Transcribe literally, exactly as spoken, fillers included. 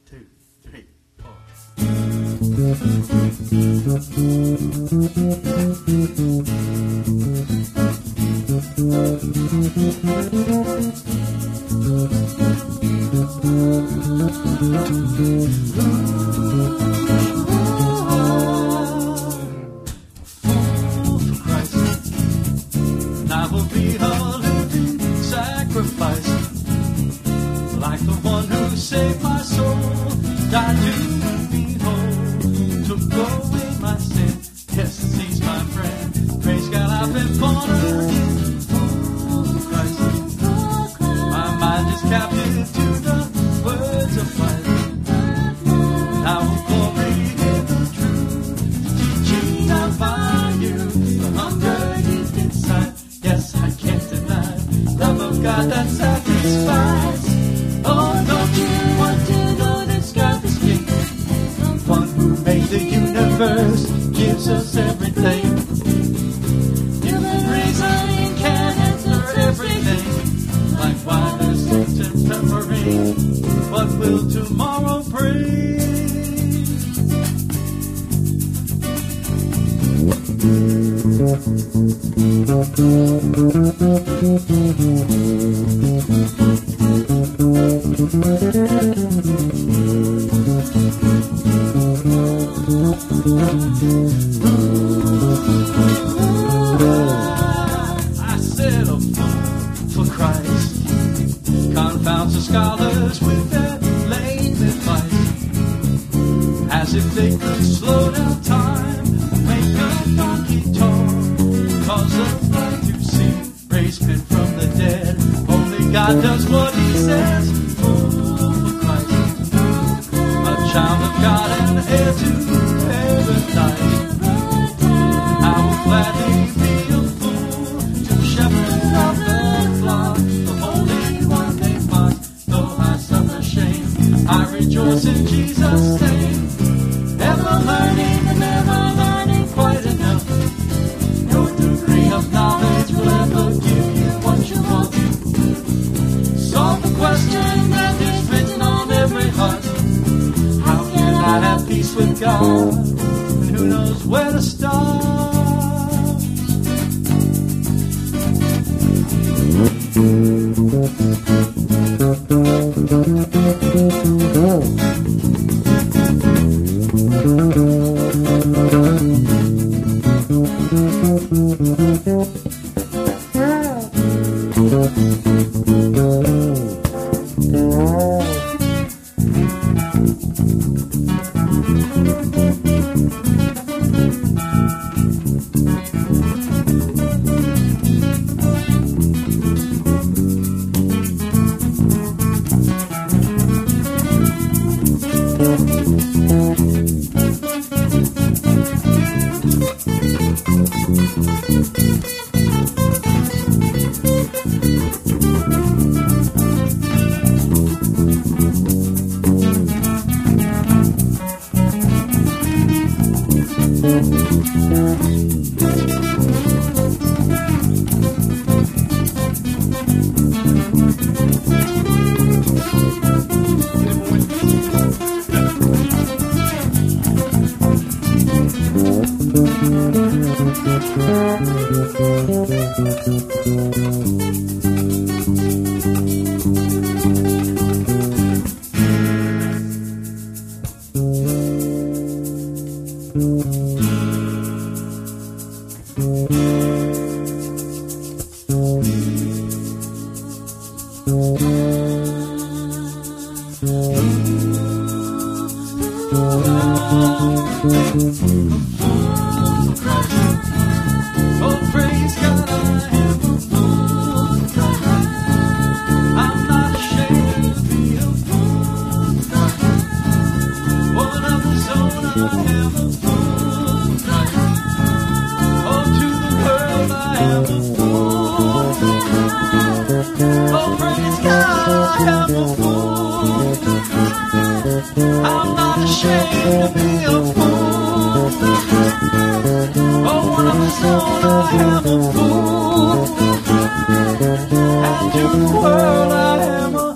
two, three, four. I will be a living sacrifice, like the one who saved my soul, died to make me whole, took away my sin. Yes, he's my friend. Praise God, I've been born again. For Christ, my mind is captive to the words of life. I will glory in the truth, teaching I find you, the hunger deep inside. Yes, I can't deny love of God that satisfies. Oh, don't you want to know that God is King? The one who made the universe gives us everything. Human reason can't answer everything, like wine, salt, and peppering. What will tomorrow bring? I said a fool for Christ confounds the scholars with their lame advice, as if they could slow down time, make a donkey talk, cause a blind to see, raise men from the dead. Only God does what he says. Fool for Christ, a child of God and heir to paradise. I will gladly be a fool to shepherd of the flock, the Holy One they mock. Though I suffer shame, I rejoice in Jesus' name. Ever learning and never learning quite enough. No degree of knowledge will ever give you what you want. Solve the question that is written on every heart. How can I have peace with God? And who knows where to start? And to the world I am a